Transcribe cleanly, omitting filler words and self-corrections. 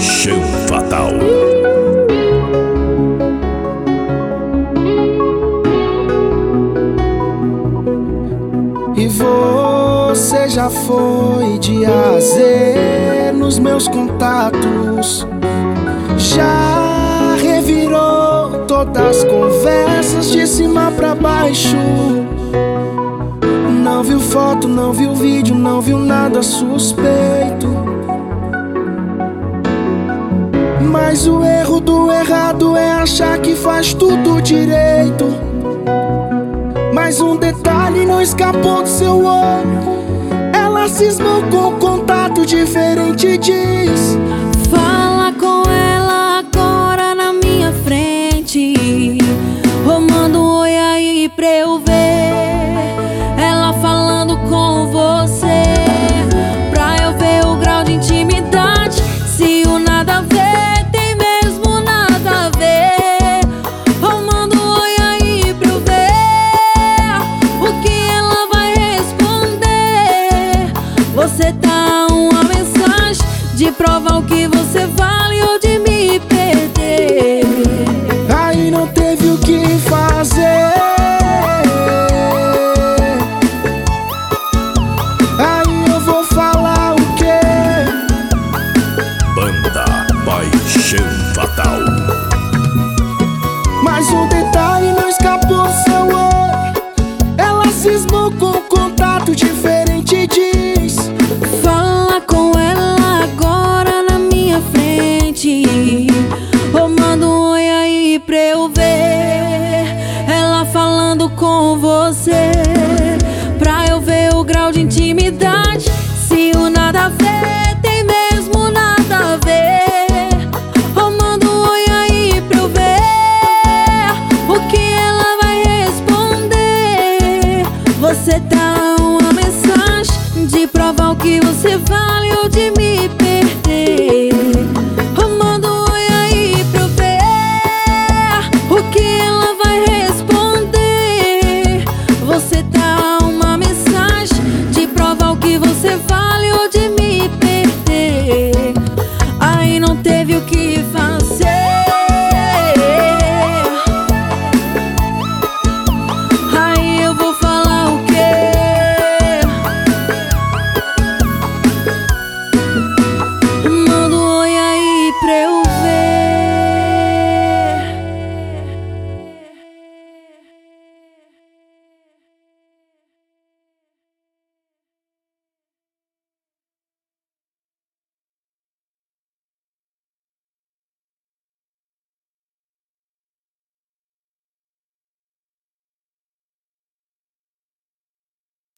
Paixão Fatal. E você já foi de A a Z nos meus contatos, já revirou todas as conversas de cima pra baixo. Não viu foto, não viu vídeo, não viu nada suspeito. Mas o erro do errado é achar que faz tudo direito. Mas um detalhe não escapou do seu olho. Ela cismou com contato diferente e diz: fala com ela agora na minha frente, ou manda um oi aí pra eu ver. Ela falando com você, pra eu ver o grau de intimidade. Se o nada a ver tem mesmo nada a ver, ou manda um oi aí pra eu ver o que ela vai responder. Você tá uma mensagem de provar o que você vale ou de me perder. Aí não teve o que fazer. Aí eu vou falar o quê? Banda Paixão Fatal. Mas um detalhe não escapou do seu olho. Ela cismou com contato diferente e diz: fala com ela agora na minha frente, ou manda um oi aí pra eu ver. Ela falando com você, pra eu ver o grau de intimidade. Se o nada a ver tem mesmo nada a ver, ou manda um oi aí pra eu ver o que ela vai responder. Você tá uma mensagem de provar o que você vale ou de mim